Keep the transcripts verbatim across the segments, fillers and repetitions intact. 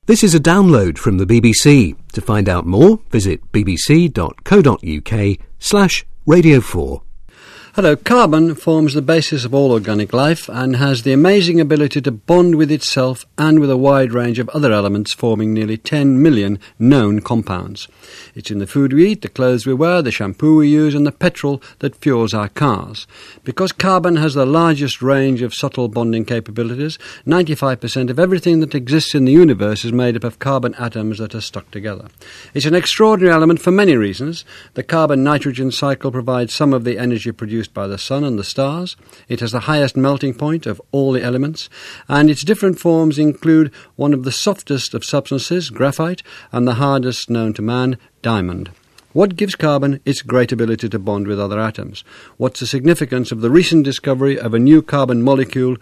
This is a download from the B B C. To find out more, visit bbc.co.uk slash radio four. Hello. Carbon forms the basis of all organic life and has the amazing ability to bond with itself and with a wide range of other elements, forming nearly ten million known compounds. It's in the food we eat, the clothes we wear, the shampoo we use and the petrol that fuels our cars. Because carbon has the largest range of subtle bonding capabilities, ninety-five percent of everything that exists in the universe is made up of carbon atoms that are stuck together. It's an extraordinary element for many reasons. The carbon-nitrogen cycle provides some of the energy produced by the sun and the stars. It has the highest melting point of all the elements, and its different forms include one of the softest of substances, graphite, and the hardest known to man, diamond. What gives carbon its great ability to bond with other atoms? What's the significance of the recent discovery of a new carbon molecule,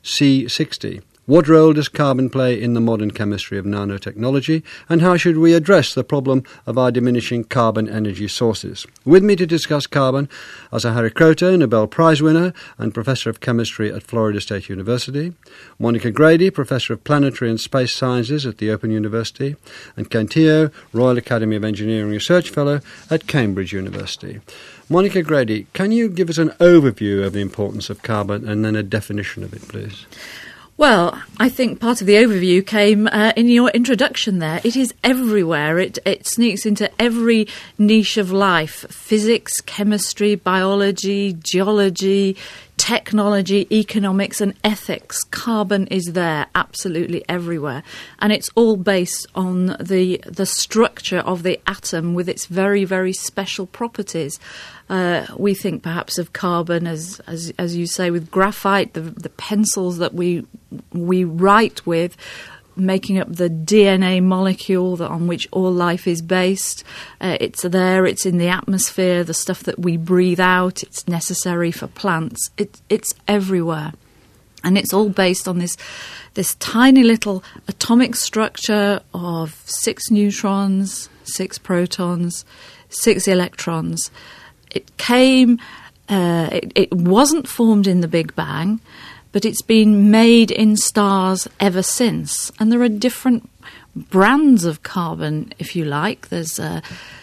C sixty? What role does carbon play in the modern chemistry of nanotechnology, and how should we address the problem of our diminishing carbon energy sources? With me to discuss carbon are Harry Kroto, Nobel Prize winner and Professor of Chemistry at Florida State University, Monica Grady, Professor of Planetary and Space Sciences at the Open University, and Ken Teo, Royal Academy of Engineering Research Fellow at Cambridge University. Monica Grady, can you give us an overview of the importance of carbon and then a definition of it, please? Well, I think part of the overview came uh, in your introduction there. It is everywhere. It, it sneaks into every niche of life: physics, chemistry, biology, geology, technology, economics and ethics. Carbon is there absolutely everywhere. And it's all based on the the structure of the atom with its very, very special properties. Uh, we think perhaps of carbon as, as as you say, with graphite, the the pencils that we we write with, making up the D N A molecule that, on which all life is based. Uh, it's there, it's in the atmosphere, the stuff that we breathe out, it's necessary for plants. It, it's everywhere. And it's all based on this this tiny little atomic structure of six neutrons, six protons, six electrons. It came, uh, it, it wasn't formed in the Big Bang, but it's been made in stars ever since. And there are different brands of carbon, if you like. There's uh,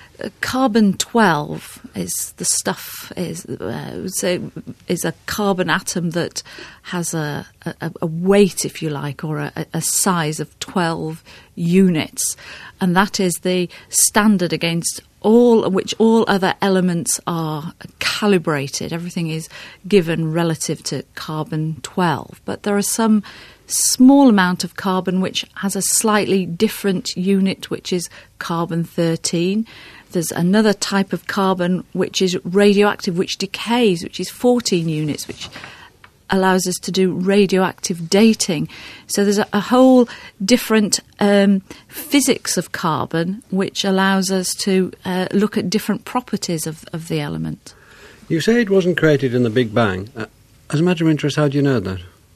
carbon twelve is the stuff, is uh, I would say, is a carbon atom that has a, a, a weight, if you like, or a, a size of twelve units. And that is the standard against all which all other elements are calibrated. Everything is given relative to carbon twelve. But there are some small amount of carbon which has a slightly different unit, which is carbon thirteen. There's another type of carbon which is radioactive, which decays, which is fourteen units, which allows us to do radioactive dating. So there's a, a whole different um, physics of carbon which allows us to uh, look at different properties of, of the element. You say it wasn't created in the Big Bang. Uh, as a matter of interest, how do you know that?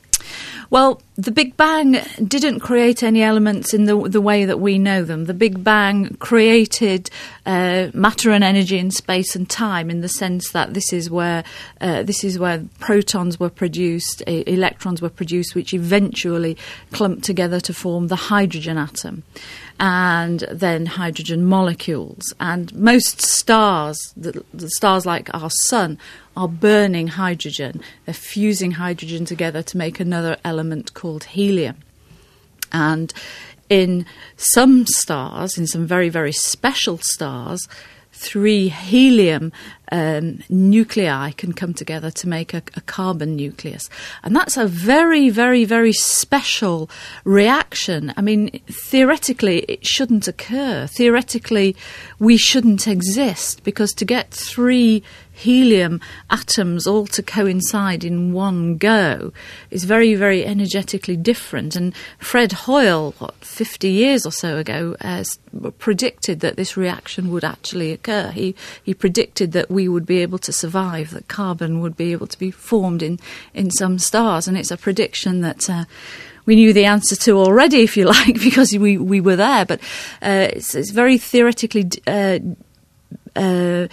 Well, the Big Bang didn't create any elements in the the way that we know them. The Big Bang created uh, matter and energy in space and time, in the sense that this is where uh, this is where protons were produced, uh, electrons were produced, which eventually clumped together to form the hydrogen atom, and then hydrogen molecules. And most stars, the, the stars like our sun, are burning hydrogen. They're fusing hydrogen together to make another element called helium. And in some stars, in some very, very special stars, three helium um, nuclei can come together to make a, a carbon nucleus. And that's a very, very, very special reaction. I mean, theoretically, it shouldn't occur. Theoretically, we shouldn't exist, because to get three helium atoms all to coincide in one go is very, very energetically different. And Fred Hoyle, what, fifty years or so ago, uh, predicted that this reaction would actually occur. He he predicted that we would be able to survive, that carbon would be able to be formed in, in some stars. And it's a prediction that uh, we knew the answer to already, if you like, because we, we were there. But uh, it's, it's very theoretically uh, uh,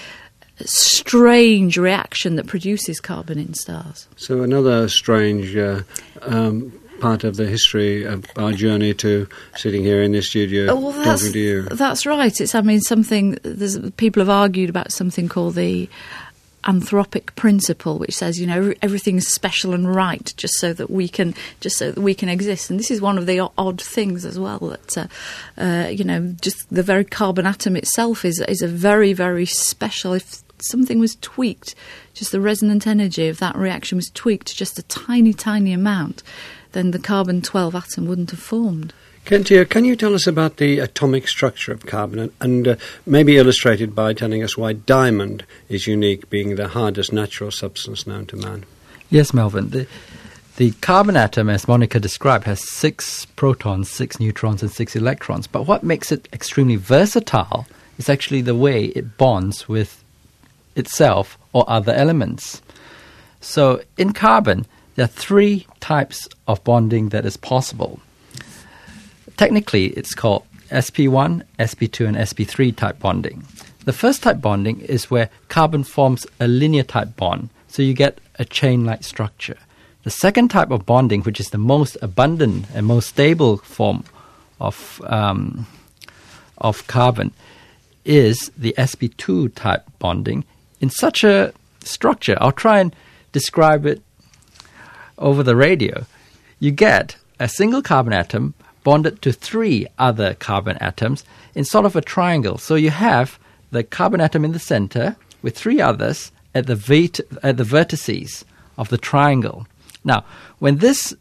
strange reaction that produces carbon in stars. So another strange uh, um, part of the history of our journey to sitting here in this studio Oh, well, that's, talking to you. That's right. It's, I mean, something, there's, people have argued about something called the anthropic principle, which says, you know, everything's special and right just so that we can just so that we can exist. And this is one of the odd things as well, that uh, uh, you know, just the very carbon atom itself is is a very, very special. If something was tweaked, just the resonant energy of that reaction was tweaked just a tiny, tiny amount, then the carbon twelve atom wouldn't have formed. Kentia, can you tell us about the atomic structure of carbon, and, and uh, maybe illustrated by telling us why diamond is unique, being the hardest natural substance known to man? Yes, Melvin. The, the carbon atom, as Monica described, has six protons, six neutrons, and six electrons. But what makes it extremely versatile is actually the way it bonds with itself or other elements. So in carbon, there are three types of bonding that is possible. Technically, it's called S P one, S P two, and S P three type bonding. The first type bonding is where carbon forms a linear type bond, so you get a chain-like structure. The second type of bonding, which is the most abundant and most stable form of um, of carbon, is the S P two type bonding in such a structure. I'll try and describe it over the radio. You get a single carbon atom bonded to three other carbon atoms in sort of a triangle. So you have the carbon atom in the center with three others at the vert- at the vertices of the triangle. Now, when this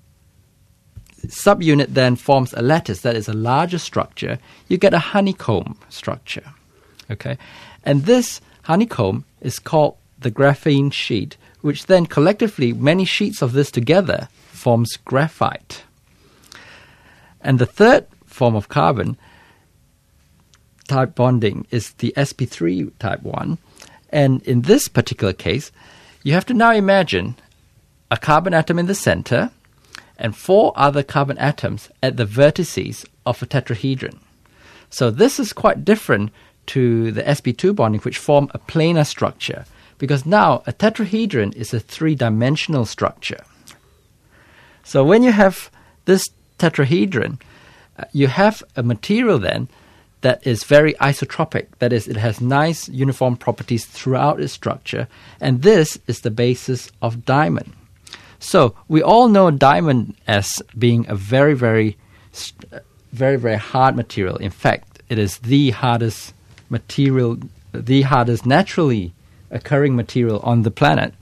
subunit then forms a lattice that is a larger structure, you get a honeycomb structure. Okay, and this honeycomb is called the graphene sheet, which then collectively, many sheets of this together forms graphite. And the third form of carbon type bonding is the S P three type one. And in this particular case, you have to now imagine a carbon atom in the center and four other carbon atoms at the vertices of a tetrahedron. So this is quite different to the S P two bonding, which form a planar structure, because now a tetrahedron is a three-dimensional structure. So when you have this tetrahedron, uh, you have a material then that is very isotropic. That is, it has nice uniform properties throughout its structure, and this is the basis of diamond. So we all know diamond as being a very, very, very, very hard material. In fact, it is the hardest material, the hardest naturally occurring material on the planet.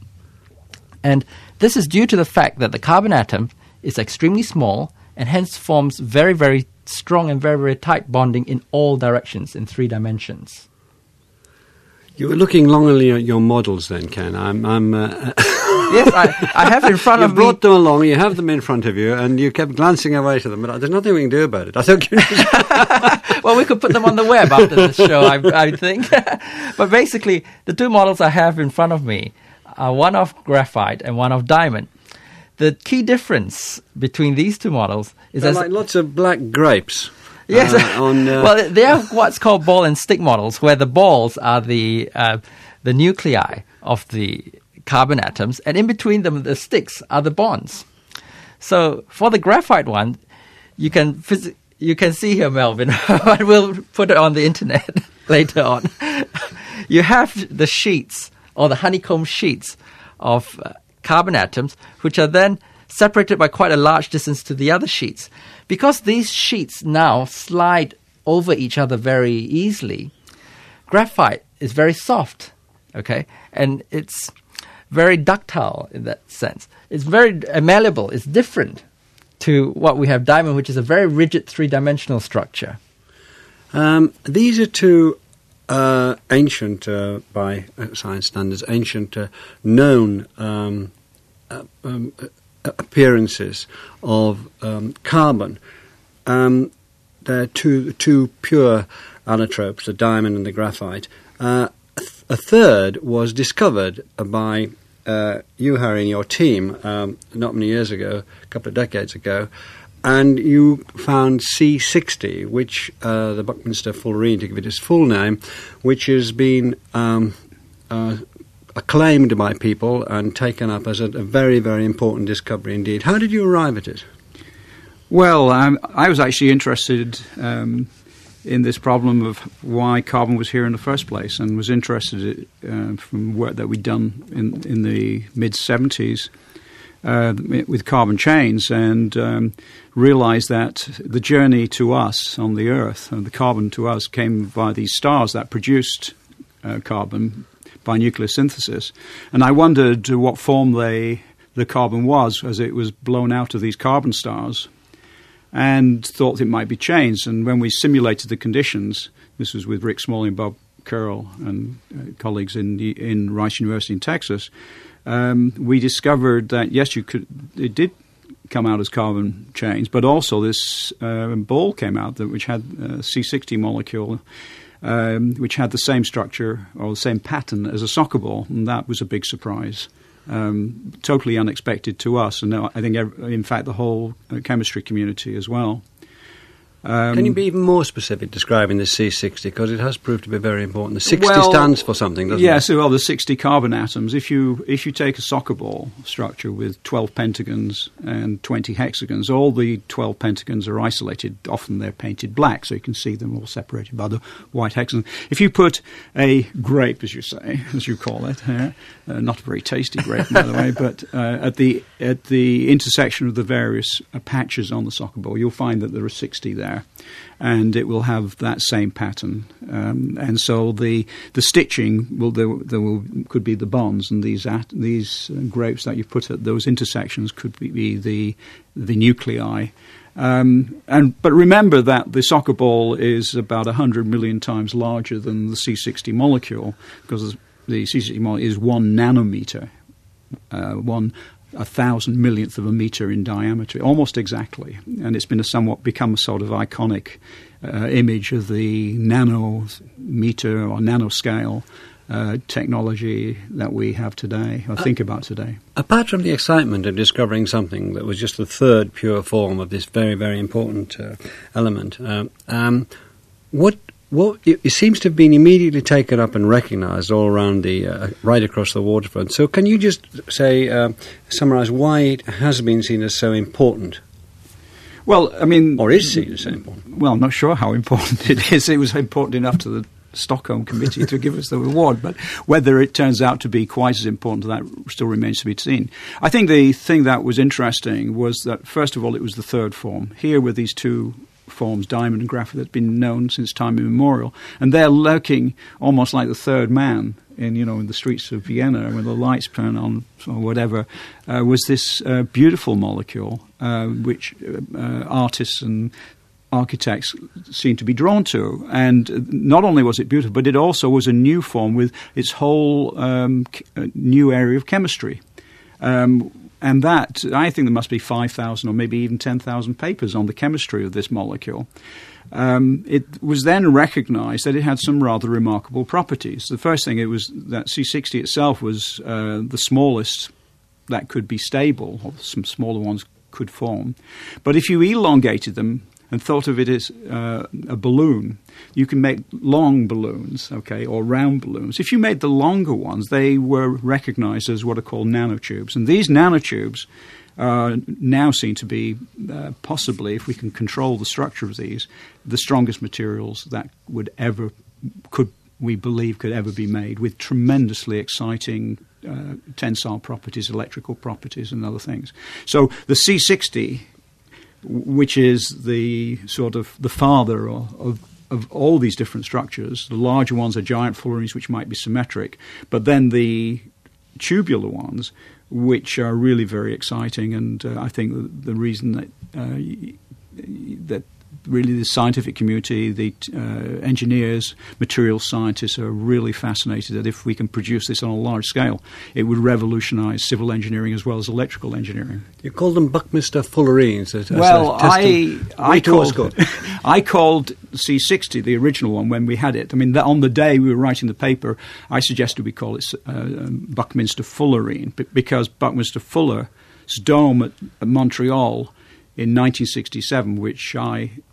And this is due to the fact that the carbon atom is extremely small and hence forms very, very strong and very, very tight bonding in all directions in three dimensions. You were looking longingly at your models then, Ken. I'm... I'm uh, yes, I, I have in front of me... You brought them along, you have them in front of you, and you kept glancing away to them, but there's nothing we can do about it. I think Well, we could put them on the web after the show, I, I think. But basically, the two models I have in front of me are one of graphite and one of diamond. The key difference between these two models is... They're as like lots of black grapes. Yes. Uh, on, uh, well, they are what's called ball and stick models, where the balls are the uh, the nuclei of the carbon atoms, and in between them, the sticks are the bonds. So for the graphite one, you can phys- you can see here, Melvin. I will put it on the internet later on. You have the sheets, or the honeycomb sheets of uh, carbon atoms, which are then separated by quite a large distance to the other sheets. Because these sheets now slide over each other very easily, graphite is very soft, okay? And it's very ductile in that sense. It's very malleable. It's different to what we have diamond, which is a very rigid three-dimensional structure. Um, these are two uh, ancient, uh, by science standards, ancient uh, known um, uh, um, appearances of um, carbon. Um, they're two, two pure allotropes, the diamond and the graphite. Uh, a, th- a third was discovered by uh, you, Harry, and your team um, not many years ago, a couple of decades ago, and you found C sixty, which uh, the Buckminster Fullerene, to give it its full name, which has been um, uh, acclaimed by people and taken up as a, a very, very important discovery indeed. How did you arrive at it? Well, um, I was actually interested um, in this problem of why carbon was here in the first place, and was interested uh, from work that we'd done in, in the mid-seventies uh, with carbon chains, and um, realized that the journey to us on the Earth, and the carbon to us, came via these stars that produced uh, carbon by nuclear synthesis. And I wondered what form they, the carbon was as it was blown out of these carbon stars, and thought it might be changed. And when we simulated the conditions, this was with Rick Smalley and Bob Curl and uh, colleagues in the, in Rice University in Texas, um, we discovered that, yes, you could. It did come out as carbon chains, but also this uh, ball came out that which had a C sixty molecule, um, which had the same structure or the same pattern as a soccer ball, and that was a big surprise. Um, totally unexpected to us, and I think, in fact, the whole chemistry community as well. Um, Can you be even more specific describing the C sixty, because it has proved to be very important? The sixty well, stands for something, doesn't yeah, it? so well, the sixty carbon atoms. If you if you take a soccer ball structure with twelve pentagons and twenty hexagons, all the twelve pentagons are isolated. Often they're painted black, so you can see them all separated by the white hexagon. If you put a grape, as you say, as you call it, uh, uh, not a very tasty grape, by the way, but uh, at the at the intersection of the various uh, patches on the soccer ball, you'll find that there are sixty there. And it will have that same pattern, um, and so the the stitching will there, there will could be the bonds, and these at, these uh, grapes that you put at those intersections could be, be the the nuclei. Um, and but remember that the soccer ball is about a hundred million times larger than the C sixty molecule, because the C sixty molecule is one nanometer, uh, one. a thousand millionth of a meter in diameter, almost exactly. And it's been a somewhat become a sort of iconic uh, image of the nanometer or nanoscale uh, technology that we have today, or think uh, about today. Apart from the excitement of discovering something that was just the third pure form of this very, very important uh, element, uh, um, what Well, it, it seems to have been immediately taken up and recognised all around the, uh, right across the waterfront. So can you just say, uh, summarise why it has been seen as so important? Well, I mean... Or is seen as so important? Well, I'm not sure how important it is. It was important enough to the Stockholm Committee to give us the award, but whether it turns out to be quite as important, that still remains to be seen. I think the thing that was interesting was that, first of all, it was the third form. Here were these two forms, diamond and graphite, that's been known since time immemorial, and they're lurking almost like the third man in, you know, in the streets of Vienna when the lights turn on or whatever. Uh, was this uh, beautiful molecule uh, which uh, artists and architects seem to be drawn to, and not only was it beautiful, but it also was a new form with its whole um, c- new area of chemistry. Um, And that, I think there must be five thousand or maybe even ten thousand papers on the chemistry of this molecule. Um, it was then recognized that it had some rather remarkable properties. The first thing, it was that C sixty itself was uh, the smallest that could be stable, or some smaller ones could form. But if you elongated them and thought of it as uh, a balloon, you can make long balloons, okay, or round balloons. If you made the longer ones, they were recognized as what are called nanotubes. And these nanotubes are now seen to be uh, possibly, if we can control the structure of these, the strongest materials that would ever, could we believe, could ever be made, with tremendously exciting uh, tensile properties, electrical properties, and other things. So the C sixty, which is the sort of the father of, of, of all these different structures. The larger ones are giant fullerenes, which might be symmetric, but then the tubular ones, which are really very exciting, and uh, I think the, the reason that uh, that really the scientific community, the uh, engineers, material scientists are really fascinated that if we can produce this on a large scale, it would revolutionize civil engineering as well as electrical engineering. You called them Buckminster fullerenes. As well, I I called, I called C sixty, the original one, when we had it. I mean, that on the day we were writing the paper, I suggested we call it uh, um, Buckminster fullerene, because Buckminster Fuller's dome at, at Montreal in nineteen sixty-seven, which I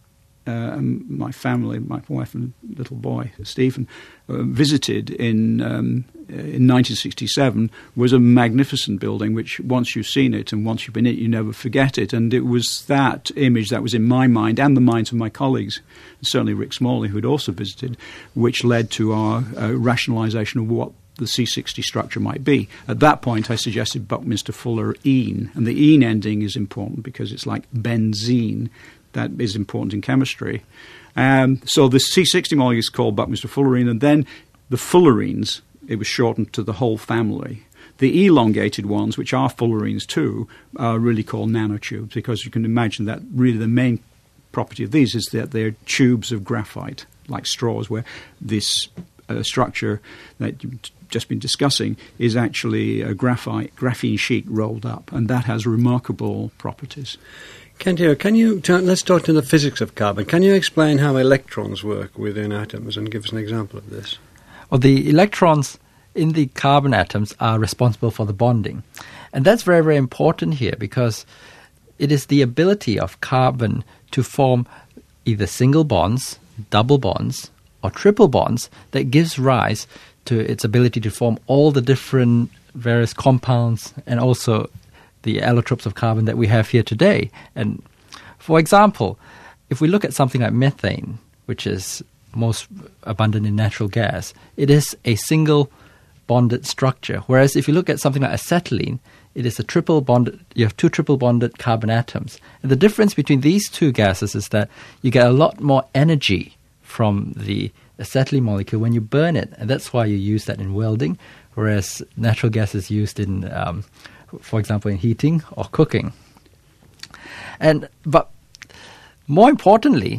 uh, my family, my wife and little boy, Stephen, uh, visited in um, in nineteen sixty-seven was a magnificent building which once you've seen it and once you've been in it, you never forget it. And it was that image that was in my mind and the minds of my colleagues, certainly Rick Smalley, who had also visited, which led to our uh, rationalisation of what the C sixty structure might be. At that point, I suggested Buckminster Fuller-ene, and the ene ending is important because it's like benzene. That is important in chemistry. Um, so the C sixty molecule is called Buckminster Fuller-ene, and then the fullerenes, it was shortened to the whole family. The elongated ones, which are fullerenes too, are really called nanotubes, because you can imagine that really the main property of these is that they're tubes of graphite, like straws, where this uh, structure that you've just been discussing is actually a graphite graphene sheet rolled up, and that has remarkable properties. Kent here, can you t- let's talk to the physics of carbon. Can you explain how electrons work within atoms and give us an example of this? Well, the electrons in the carbon atoms are responsible for the bonding. And that's very, very important here, because it is the ability of carbon to form either single bonds, double bonds, or triple bonds that gives rise to its ability to form all the different various compounds and also the allotropes of carbon that we have here today. And for example, if we look at something like methane, which is most abundant in natural gas, it is a single bonded structure. Whereas if you look at something like acetylene, it is a triple bonded, you have two triple bonded carbon atoms. And the difference between these two gases is that you get a lot more energy from the acetylene molecule when you burn it. And that's why you use that in welding, whereas natural gas is used in, um, for example, in heating or cooking. And but more importantly,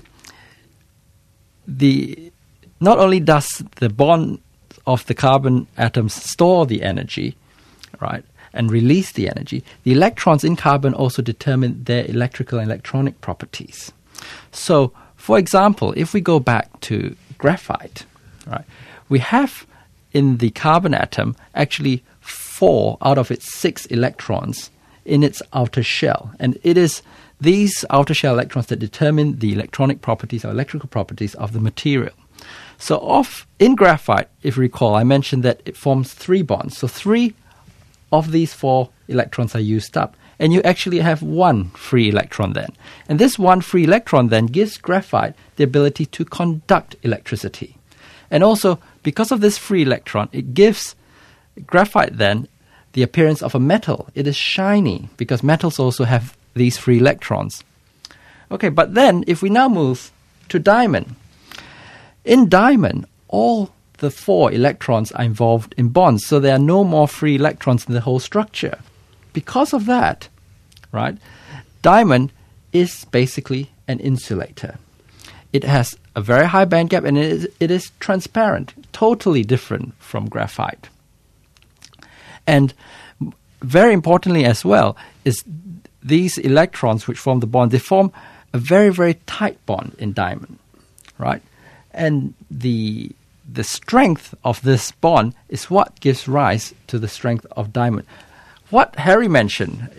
the not only does the bond of the carbon atoms store the energy, right, and release the energy, the electrons in carbon also determine their electrical and electronic properties. So, for example, if we go back to graphite, right, we have in the carbon atom actually four out of its six electrons in its outer shell, and it is these outer shell electrons that determine the electronic properties or electrical properties of the material. So off in graphite, if you recall, I mentioned that it forms three bonds. So three of these four electrons are used up, and you actually have one free electron then. And this one free electron then gives graphite the ability to conduct electricity. And also, because of this free electron, it gives graphite then the appearance of a metal. It is shiny because metals also have these free electrons. Okay, but then if we now move to diamond, in diamond, all the four electrons are involved in bonds, so there are no more free electrons in the whole structure. Because of that, right, diamond is basically an insulator. It has a very high band gap, and it is, it is transparent, totally different from graphite. And very importantly as well is these electrons which form the bond, they form a very, very tight bond in diamond, right? And the the strength of this bond is what gives rise to the strength of diamond. What Harry mentioned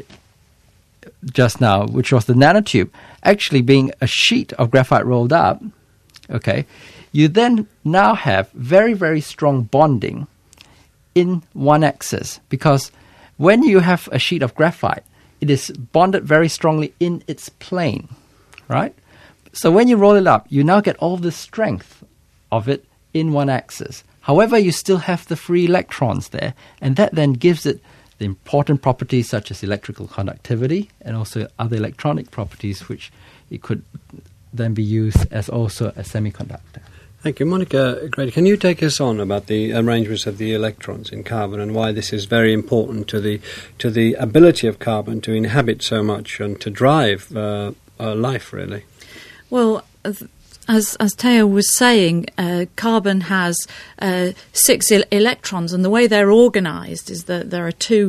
just now, which was the nanotube, actually being a sheet of graphite rolled up, okay, you then now have very, very strong bonding in one axis, because when you have a sheet of graphite, it is bonded very strongly in its plane, right? So when you roll it up, you now get all the strength of it in one axis. However, you still have the free electrons there, and that then gives it the important properties such as electrical conductivity and also other electronic properties, which it could then be used as also a semiconductor. Thank you. Monica Grady, can you take us on about the arrangements of the electrons in carbon and why this is very important to the to the ability of carbon to inhabit so much and to drive uh, uh, life, really? Well, as as Theo was saying, uh, carbon has uh, six el- electrons, and the way they're organised is that there are two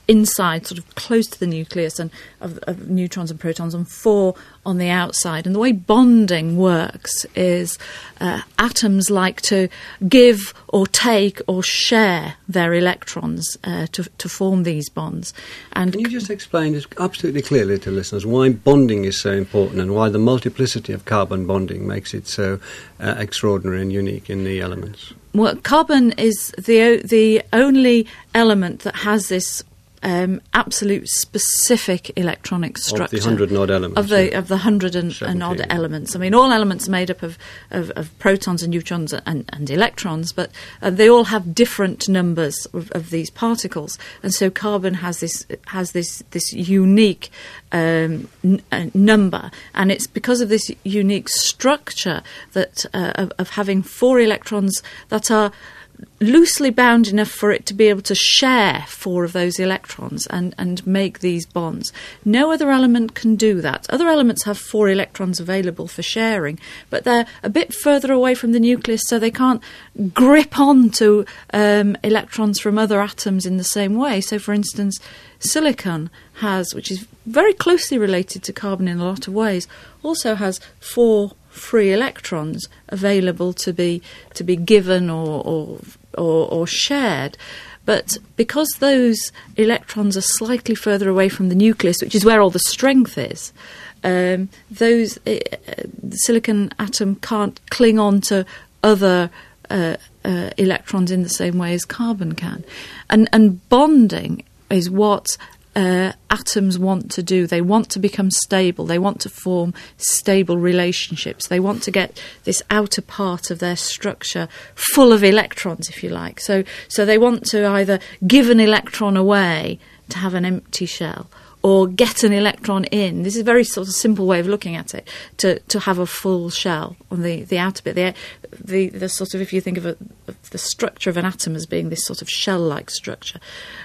inside, sort of close to the nucleus, and of, of neutrons and protons, and four on the outside. And the way bonding works is uh, atoms like to give or take or share their electrons uh, to, to form these bonds. And can you just explain this absolutely clearly to listeners why bonding is so important and why the multiplicity of carbon bonding makes it so uh, extraordinary and unique in the elements? Well, carbon is the the only element that has this Um, absolute specific electronic structure of the hundred and odd elements of the yeah. of the hundred and, and odd elements. I mean, all elements are made up of, of, of protons and neutrons and, and electrons, but uh, they all have different numbers of, of these particles. And so, carbon has this has this this unique um, n- uh, number, and it's because of this unique structure that uh, of, of having four electrons that are loosely bound enough for it to be able to share four of those electrons and, and make these bonds. No other element can do that. Other elements have four electrons available for sharing, but they're a bit further away from the nucleus, so they can't grip onto um, electrons from other atoms in the same way. So, for instance, silicon has, which is very closely related to carbon in a lot of ways, also has four free electrons available to be to be given or or, or or shared. But because those electrons are slightly further away from the nucleus, which is where all the strength is, um, those uh, the silicon atom can't cling on to other uh, uh, electrons in the same way as carbon can. And and bonding is what Uh, atoms want to do. They want to become stable. They want to form stable relationships. They want to get this outer part of their structure full of electrons, if you like. So, so they want to either give an electron away to have an empty shell, or get an electron in. This is a very sort of simple way of looking at it, to, to have a full shell on the, the outer bit. The, the, the sort of, if you think of, a, of the structure of an atom as being this sort of shell-like structure,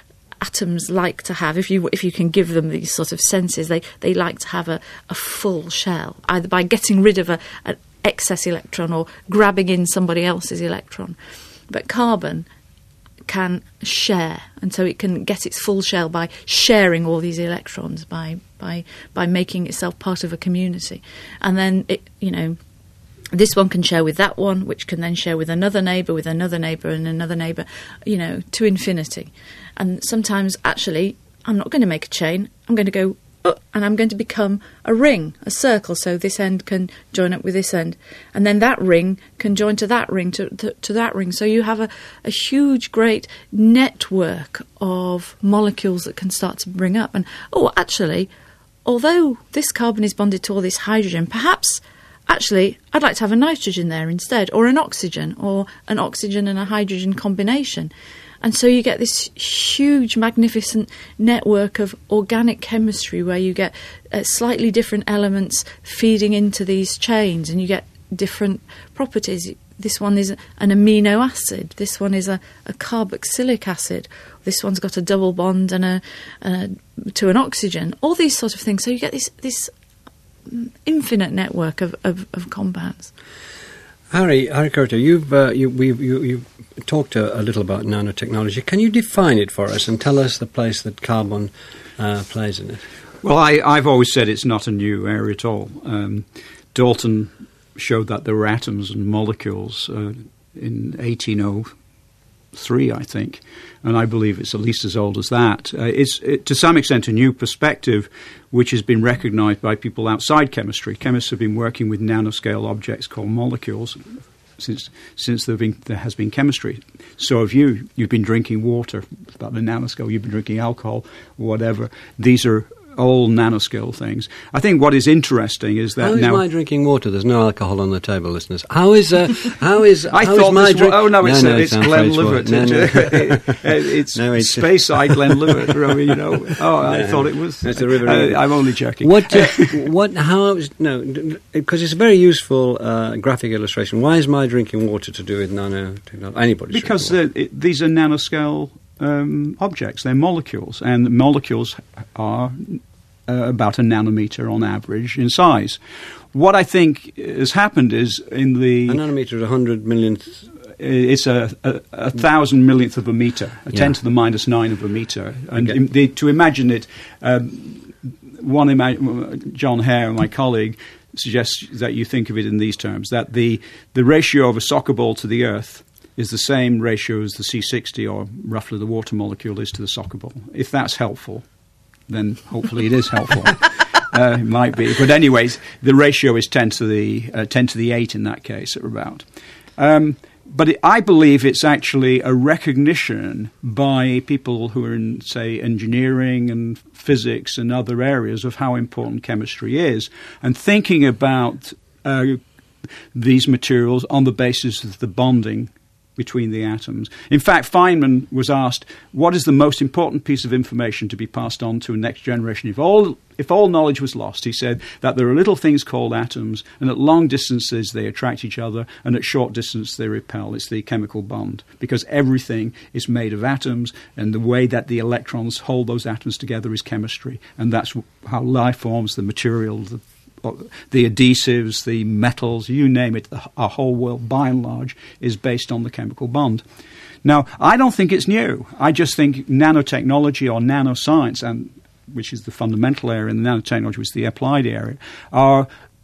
atoms like to have, if you if you can give them these sort of senses, they, they like to have a, a full shell, either by getting rid of a, an excess electron or grabbing in somebody else's electron. But carbon can share, and so it can get its full shell by sharing all these electrons, by by by making itself part of a community. And then it, you know, this one can share with that one, which can then share with another neighbour, with another neighbour and another neighbour, you know, to infinity. And sometimes, actually, I'm not going to make a chain. I'm going to go, oh, and I'm going to become a ring, a circle, so this end can join up with this end. And then that ring can join to that ring, to, to, to that ring. So you have a, a huge, great network of molecules that can start to bring up. And, oh, actually, although this carbon is bonded to all this hydrogen, perhaps... Actually, I'd like to have a nitrogen there instead, or an oxygen, or an oxygen and a hydrogen combination. And so you get this huge, magnificent network of organic chemistry where you get uh, slightly different elements feeding into these chains, and you get different properties. This one is an amino acid. This one is a, a carboxylic acid. This one's got a double bond and a, a to an oxygen. All these sort of things. So you get this this infinite network of, of, of compounds. Harry, Harry Curto, you've uh, you, we've, you you talked a, a little about nanotechnology. Can you define it for us and tell us the place that carbon uh, plays in it? Well, I, I've always said it's not a new area at all. Um, Dalton showed that there were atoms and molecules uh, in eighteen oh three, I think, and I believe it's at least as old as that. Uh, it's it, to some extent a new perspective which has been recognised by people outside chemistry. Chemists have been working with nanoscale objects called molecules since since there, been, there has been chemistry. So have you. You've been drinking water, about the nanoscale. You've been drinking alcohol, whatever. These are all nanoscale things. I think what is interesting is that how is now my drinking water? There's no alcohol on the table, listeners. How is uh, how is I how thought is my this drink? Was, oh no, it's, no, no, it's, it's Glenlivet. No, no. it's no, it's Space Eye Glenlivet. You know. Oh, I no, thought it was. It's a river. Uh, I'm only joking. What? Uh, what? How? No, because it's a very useful uh, graphic illustration. Why is my drinking water to do with nanotechnology? Anybody's because uh, it, these are nanoscale um, objects. They're molecules, and molecules are Uh, about a nanometer on average in size. What I think has happened is in the... A nanometer is one hundred millionth it's a, a, a thousand millionth of a meter, a Yeah. ten to the minus nine of a meter. And Okay. im- the, to imagine it, um, one ima- John Hare, my colleague, suggests that you think of it in these terms, that the, the ratio of a soccer ball to the Earth is the same ratio as the C sixty, or roughly the water molecule, is to the soccer ball. If that's helpful, then hopefully it is helpful. uh, it might be. But anyways, the ratio is ten to the, uh, ten to the eight in that case, or about. Um, but it, I believe it's actually a recognition by people who are in, say, engineering and physics and other areas of how important chemistry is, and thinking about uh, these materials on the basis of the bonding between the atoms. In fact, Feynman was asked, what is the most important piece of information to be passed on to a next generation? If all, if all knowledge was lost, he said that there are little things called atoms, and at long distances they attract each other, and at short distance they repel. It's the chemical bond, because everything is made of atoms, and the way that the electrons hold those atoms together is chemistry, and that's how life forms, the material, the the adhesives, the metals, you name it, the, our whole world, by and large, is based on the chemical bond. Now, I don't think it's new. I just think nanotechnology or nanoscience, and which is the fundamental area, and nanotechnology, which is the applied area, are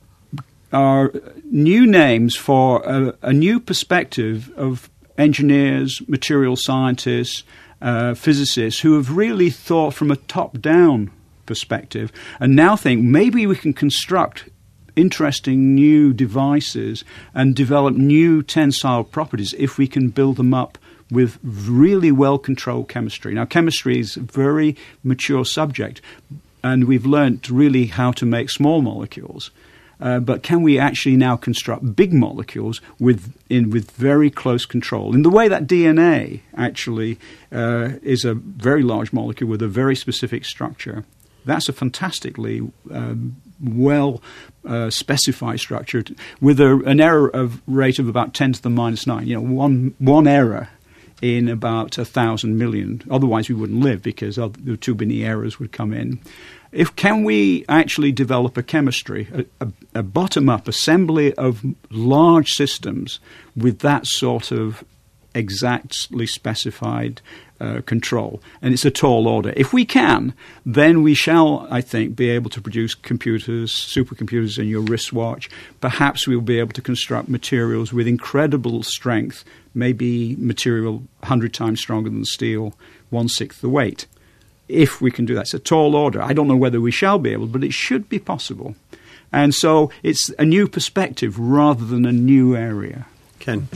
are new names for a, a new perspective of engineers, material scientists, uh, physicists, who have really thought from a top-down perspective, and now think maybe we can construct interesting new devices and develop new tensile properties if we can build them up with really well-controlled chemistry. Now, chemistry is a very mature subject, and we've learnt really how to make small molecules. Uh, but can we actually now construct big molecules with in with very close control? In the way that D N A actually uh, is a very large molecule with a very specific structure. That's a fantastically um, well uh, specified structure t- with a, an error of rate of about ten to the minus nine. You know, one one error in about a thousand million. Otherwise, we wouldn't live, because other, too many errors would come in. If can we actually develop a chemistry, a, a, a bottom-up assembly of large systems with that sort of exactly specified uh, control, and it's a tall order. If we can, then we shall, I think, be able to produce computers, supercomputers in your wristwatch. Perhaps we'll be able to construct materials with incredible strength, maybe material one hundred times stronger than steel, one-sixth the weight. If we can do that. It's a tall order. I don't know whether we shall be able, but it should be possible. And so it's a new perspective rather than a new area. Ken?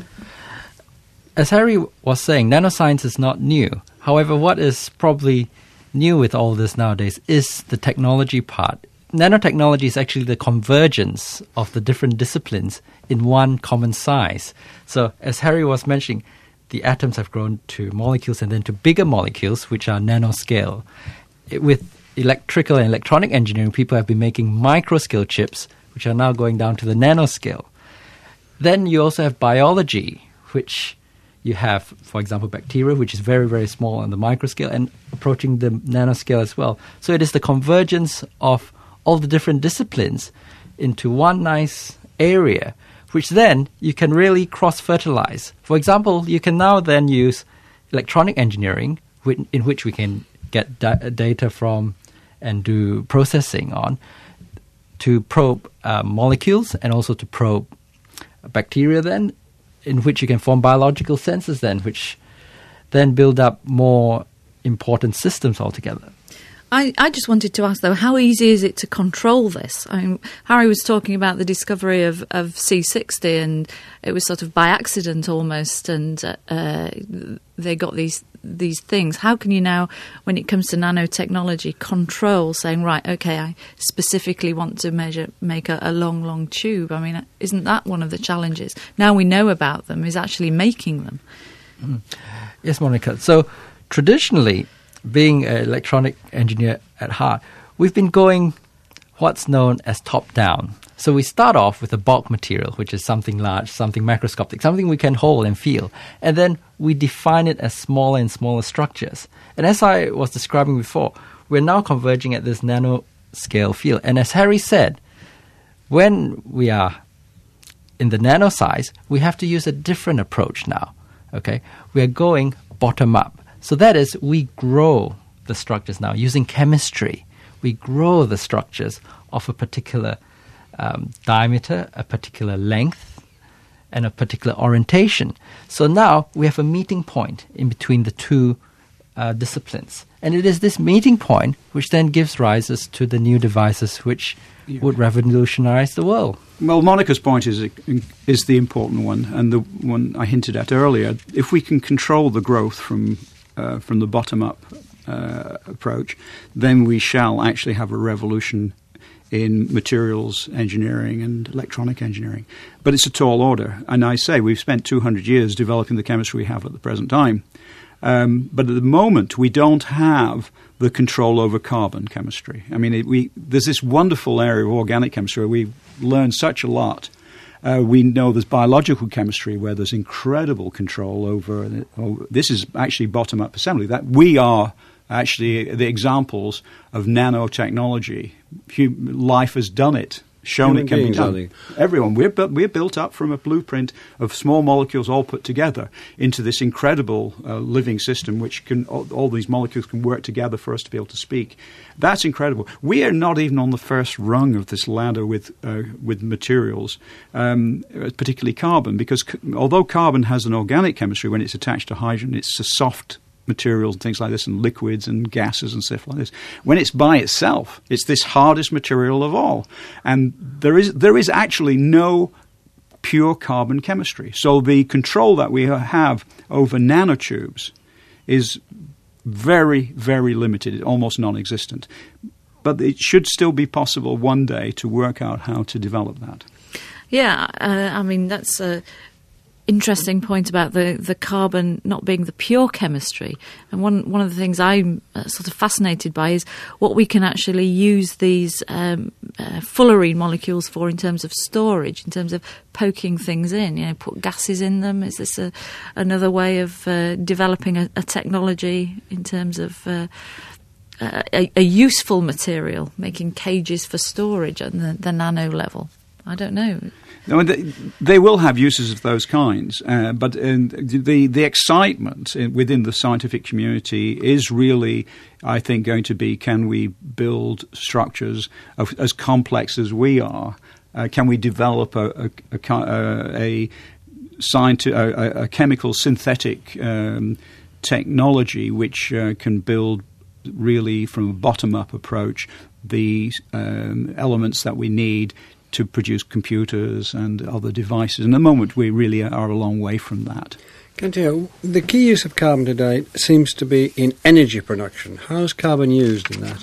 As Harry was saying, nanoscience is not new. However, what is probably new with all this nowadays is the technology part. Nanotechnology is actually the convergence of the different disciplines in one common size. So, as Harry was mentioning, the atoms have grown to molecules and then to bigger molecules, which are nanoscale. It, with electrical and electronic engineering, people have been making microscale chips, which are now going down to the nanoscale. Then you also have biology, which you have, for example, bacteria, which is very, very small on the microscale and approaching the nanoscale as well. So it is the convergence of all the different disciplines into one nice area, which then you can really cross-fertilize. For example, you can now then use electronic engineering, in which we can get da- data from and do processing on, to probe uh, molecules and also to probe bacteria then, in which you can form biological sensors then, which then build up more important systems altogether. I, I just wanted to ask, though, how easy is it to control this? I mean, Harry was talking about the discovery of, of C sixty, and it was sort of by accident almost, and uh, they got these these things. How can you now, when it comes to nanotechnology, control saying, right, okay, I specifically want to measure make a, a long, long tube? I mean, isn't that one of the challenges? Now we know about them, is actually making them. Mm. Yes, Monica. So traditionally, being an electronic engineer at heart, we've been going what's known as top-down. So we start off with a bulk material, which is something large, something macroscopic, something we can hold and feel. And then we define it as smaller and smaller structures. And as I was describing before, we're now converging at this nanoscale field. And as Harry said, when we are in the nano size, we have to use a different approach now. Okay, we are going bottom up. So that is, we grow the structures now using chemistry. We grow the structures of a particular um, diameter, a particular length, and a particular orientation. So now we have a meeting point in between the two uh, disciplines. And it is this meeting point which then gives rises to the new devices which yeah. would revolutionize the world. Well, Monica's point is is the important one, and the one I hinted at earlier. If we can control the growth from uh, from the bottom-up uh, approach, then we shall actually have a revolution in materials engineering and electronic engineering. But it's a tall order. And I say we've spent two hundred years developing the chemistry we have at the present time. Um, but at the moment, we don't have the control over carbon chemistry. I mean, it, we there's this wonderful area of organic chemistry where we've learned such a lot. Uh, we know there's biological chemistry where there's incredible control over, over this is actually bottom-up assembly. That we are actually the examples of nanotechnology. Life has done it, shown Human it can be beings, done. Everyone, we're, bu- we're built up from a blueprint of small molecules all put together into this incredible uh, living system which can, all, all these molecules can work together for us to be able to speak. That's incredible. We are not even on the first rung of this ladder with uh, with materials, um, particularly carbon, because c- although carbon has an organic chemistry when it's attached to hydrogen, it's a soft materials and things like this, and liquids and gases and stuff like this. When it's by itself, it's this hardest material of all. And there is there is actually no pure carbon chemistry. So the control that we have over nanotubes is very, very limited, almost non-existent. But it should still be possible one day to work out how to develop that. Yeah, uh, I mean, that's a interesting point about the, the carbon not being the pure chemistry. And one one of the things I'm uh, sort of fascinated by is what we can actually use these um, uh, fullerene molecules for in terms of storage, in terms of poking things in. You know, put gases in them. Is this a, another way of uh, developing a, a technology in terms of uh, a, a useful material, making cages for storage at the, the nano level? I don't know. No, they, they will have uses of those kinds, uh, but uh, the the excitement in, within the scientific community is really, I think, going to be: can we build structures of, as complex as we are? Uh, can we develop a a, a, a, scienti- a, a chemical synthetic um, technology which uh, can build really from a bottom-up approach the um, elements that we need to produce computers and other devices. And at the moment, we really are a long way from that. Can't the key use of carbon today seems to be in energy production. How is carbon used in that?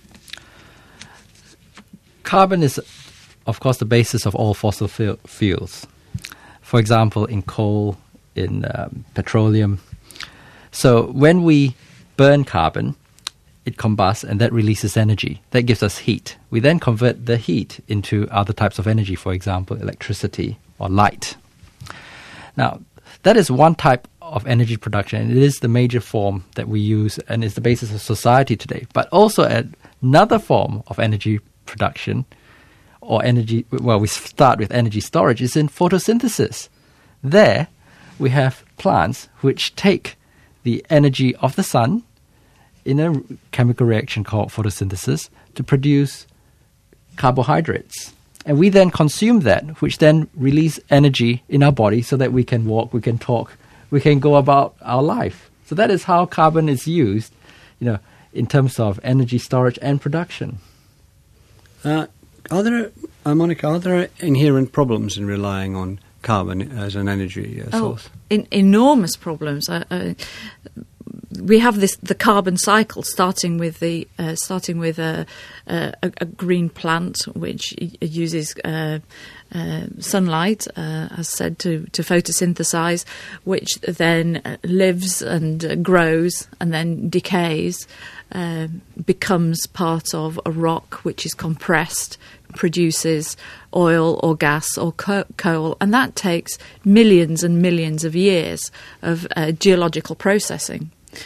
Carbon is, of course, the basis of all fossil fuel fuels. For example, in coal, in um, petroleum. So when we burn carbon, it combusts, and that releases energy. That gives us heat. We then convert the heat into other types of energy, for example, electricity or light. Now, that is one type of energy production, and it is the major form that we use and is the basis of society today. But also another form of energy production or energy, well, we start with energy storage, is in photosynthesis. There, we have plants which take the energy of the sun in a chemical reaction called photosynthesis to produce carbohydrates. And we then consume that, which then release energy in our body so that we can walk, we can talk, we can go about our life. So that is how carbon is used, you know, in terms of energy storage and production. Uh, are there, uh, Monica, are there inherent problems in relying on carbon as an energy uh, source? Oh, in, enormous problems. Uh, uh, We have this the carbon cycle starting with the uh, starting with a, a, a green plant which uses uh, uh, sunlight, uh, as said, to, to photosynthesize, which then lives and uh, grows and then decays, uh, becomes part of a rock which is compressed, produces oil or gas or co- coal, and that takes millions and millions of years of uh, geological processing.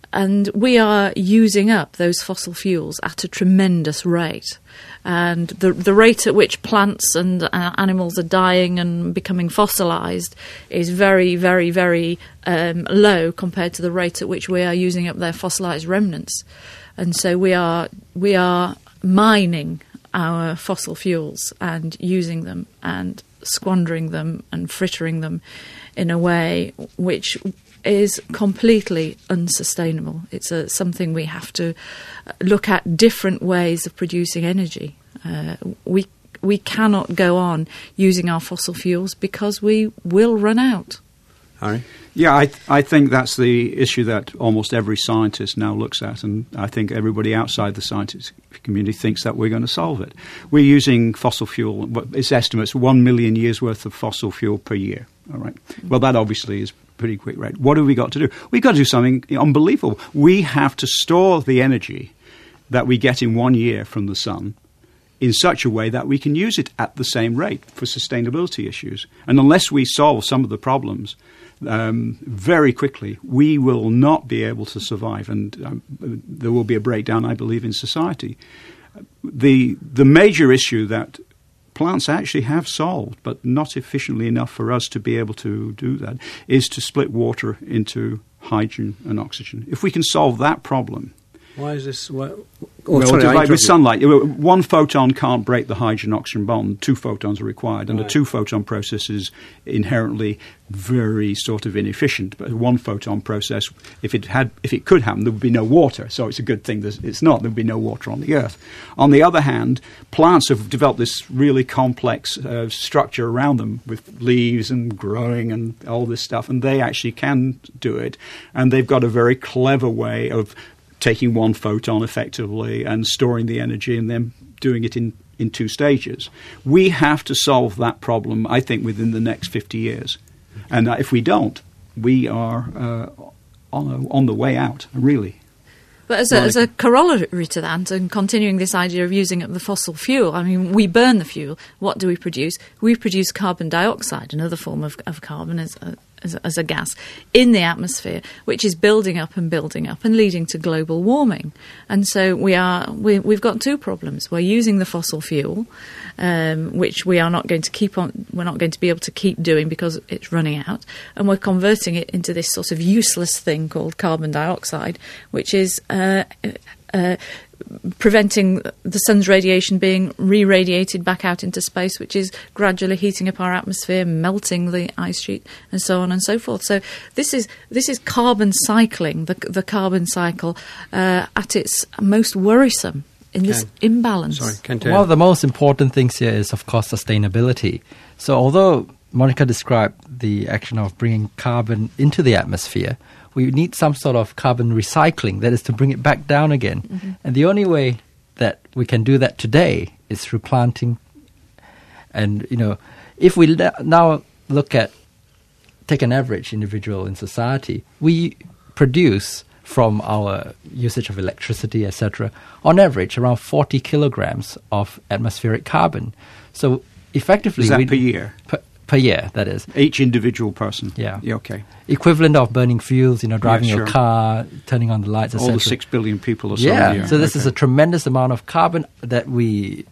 and we are using up those fossil fuels at a tremendous rate. And the the rate at which plants and uh, animals are dying and becoming fossilised is very, very, very um, low compared to the rate at which we are using up their fossilised remnants. And so we are we are mining our fossil fuels and using them and squandering them and frittering them in a way which is completely unsustainable. It's a, something we have to look at different ways of producing energy. Uh, we we cannot go on using our fossil fuels because we will run out. Harry? Yeah, I, th- I think that's the issue that almost every scientist now looks at, and I think everybody outside the scientific community thinks that we're going to solve it. We're using fossil fuel, it's estimates one million years worth of fossil fuel per year. All right. Well, that obviously is pretty quick rate. What have we got to do? We've got to do something unbelievable. We have to store the energy that we get in one year from the sun in such a way that we can use it at the same rate for sustainability issues. And unless we solve some of the problems um, very quickly, we will not be able to survive, and um, there will be a breakdown, I believe, in society. The the major issue that plants actually have solved, but not efficiently enough for us to be able to do that, is to split water into hydrogen and oxygen. If we can solve that problem... Why is this... Why, oh, well, sorry, like with sunlight, one photon can't break the hydrogen-oxygen bond. Two photons are required, and right. a two-photon process is inherently very sort of inefficient. But a one-photon process, if it had, if it could happen, there would be no water. So it's a good thing that it's not. There would be no water on the Earth. On the other hand, plants have developed this really complex uh, structure around them with leaves and growing and all this stuff, and they actually can do it. And they've got a very clever way of taking one photon effectively and storing the energy and then doing it in, in two stages. We have to solve that problem, I think, within the next fifty years. And uh, if we don't, we are uh, on, a, on the way out, really. But as a, as a corollary to that, and continuing this idea of using up the fossil fuel, I mean, we burn the fuel. What do we produce? We produce carbon dioxide, another form of, of carbon as a, as, a, as a gas, in the atmosphere, which is building up and building up and leading to global warming. And so we are, we, we've got two problems. We're using the fossil fuel, um, which we are not going to keep on, we're not going to be able to keep doing because it's running out, and we're converting it into this sort of useless thing called carbon dioxide, which is uh, uh, preventing the sun's radiation being re-radiated back out into space, which is gradually heating up our atmosphere, melting the ice sheet, and so on and so forth. So this is this is carbon cycling, the the carbon cycle uh, at its most worrisome in this Ken. imbalance. Sorry, Ken, one of the most important things here is, of course, sustainability. So although Monica described the action of bringing carbon into the atmosphere, we need some sort of carbon recycling, that is to bring it back down again. Mm-hmm. And the only way that we can do that today is through planting. And, you know, if we le- now look at, take an average individual in society, we produce from our usage of electricity, et cetera, on average around forty kilograms of atmospheric carbon. So effectively... Is that we, per year? Per, per year, that is. Each individual person? Yeah. yeah okay. Equivalent of burning fuels, you know, driving yeah, sure. your car, turning on the lights, et cetera. All the six billion people or so. Yeah, yeah. so this okay. is a tremendous amount of carbon that we...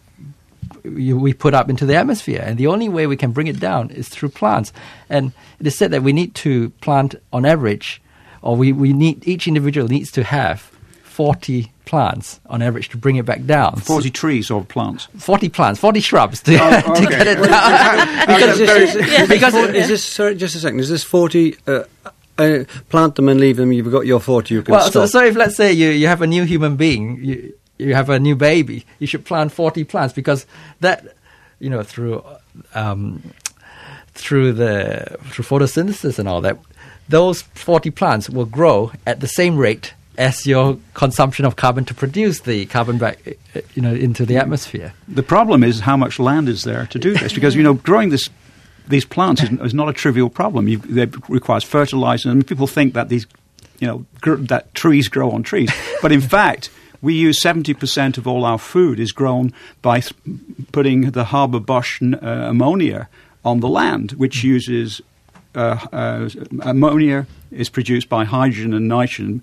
we put up into the atmosphere, and the only way we can bring it down is through plants. And it is said that we need to plant on average, or we, we need each individual needs to have forty plants on average to bring it back down. forty so, trees or plants? forty plants, forty shrubs to, oh, okay. to get it down. because is this, yeah. because is this sorry, just a second, is this forty... Uh, uh, plant them and leave them, you've got your forty you can well, stop. So, so if, let's say, you, you have a new human being... You, you have a new baby, you should plant forty plants, because that, you know, through um, through the through photosynthesis and all that, those forty plants will grow at the same rate as your consumption of carbon to produce the carbon back, you know, into the atmosphere. The problem is how much land is there to do this, because, you know, growing this these plants is, is not a trivial problem. You, it requires fertilizer, and people think that these, you know, gr- that trees grow on trees, but in fact, we use seventy percent of all our food is grown by th- putting the Haber-Bosch uh, ammonia on the land, which uses uh, uh, ammonia is produced by hydrogen and nitrogen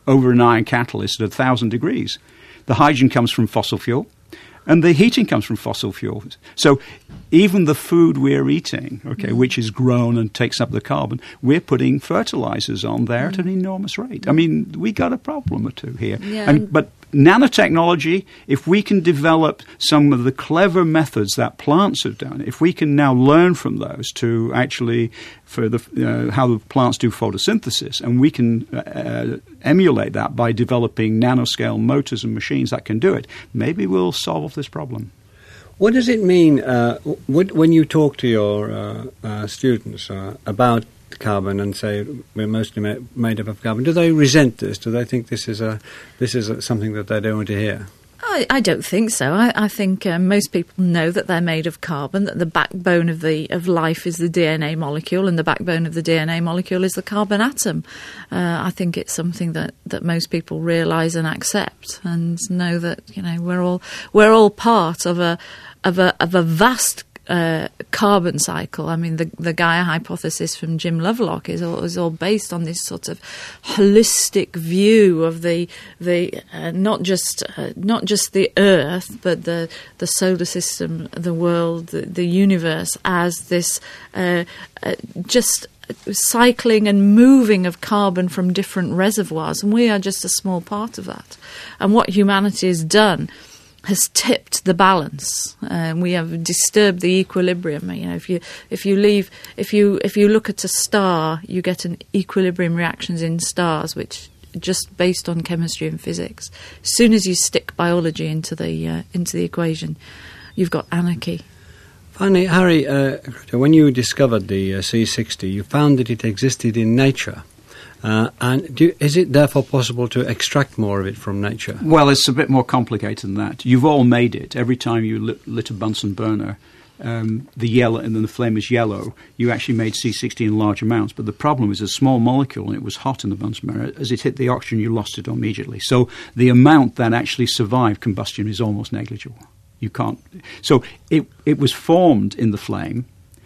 over an iron catalyst at one thousand degrees. The hydrogen comes from fossil fuel, and the heating comes from fossil fuels. So even the food we're eating, okay, mm. which is grown and takes up the carbon, we're putting fertilizers on there mm. at an enormous rate. I mean, we got a problem or two here. Yeah. And, but nanotechnology, if we can develop some of the clever methods that plants have done, if we can now learn from those to actually, for the uh, how the plants do photosynthesis, and we can uh, emulate that by developing nanoscale motors and machines that can do it, maybe we'll solve this problem. What does it mean uh, what, when you talk to your uh, uh, students uh, about carbon and say we're mostly ma- made up of carbon? Do they resent this? Do they think this is a this is a, something that they don't want to hear? I, I don't think so. I, I think uh, most people know that they're made of carbon, that the backbone of the of life is the D N A molecule, and the backbone of the D N A molecule is the carbon atom. Uh, I think it's something that, that most people realise and accept, and know that, you know, we're all we're all part of a of a of a vast Uh, carbon cycle. I mean, the the Gaia hypothesis from Jim Lovelock is all, is all based on this sort of holistic view of the the uh, not just uh, not just the Earth, but the the solar system, the world, the, the universe as this uh, uh, just cycling and moving of carbon from different reservoirs, and we are just a small part of that. And what humanity has done has tipped the balance. Uh, we have disturbed the equilibrium. You know, if you if you leave, if you if you look at a star, you get an equilibrium reactions in stars, which just based on chemistry and physics. As soon as you stick biology into the uh, into the equation, you've got anarchy. Finally, Harry, uh, when you discovered the uh, C sixty, you found that it existed in nature. Uh, and do, is it therefore possible to extract more of it from nature? Well, it's a bit more complicated than that. You've all made it. Every time you lit, lit a Bunsen burner, um, the yellow, and then the flame is yellow, you actually made C sixty in large amounts. But the problem was a small molecule, and it was hot in the Bunsen burner. As it hit the oxygen, you lost it immediately. So the amount that actually survived combustion is almost negligible. You can't. So it it was formed in the flame,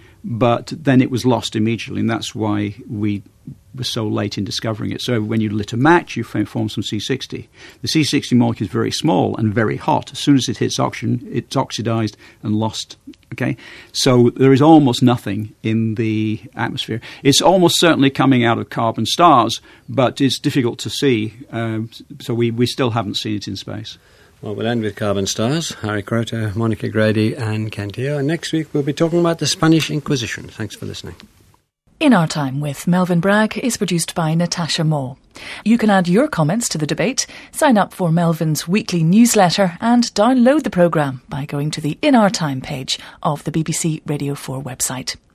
but then it was lost immediately, and that's why we were so late in discovering it. So when you lit a match, you form some C sixty. The C sixty molecule is very small and very hot. As soon as it hits oxygen, it's oxidized and lost. Okay, so there is almost nothing in the atmosphere. It's almost certainly coming out of carbon stars, but it's difficult to see. Um, so we, we still haven't seen it in space. Well, we'll end with carbon stars. Harry Kroto, Monica Grady and Kent Eo. And next week we'll be talking about the Spanish Inquisition. Thanks for listening. In Our Time with Melvyn Bragg is produced by Natasha Moore. You can add your comments to the debate, sign up for Melvyn's weekly newsletter and download the programme by going to the In Our Time page of the B B C Radio four website.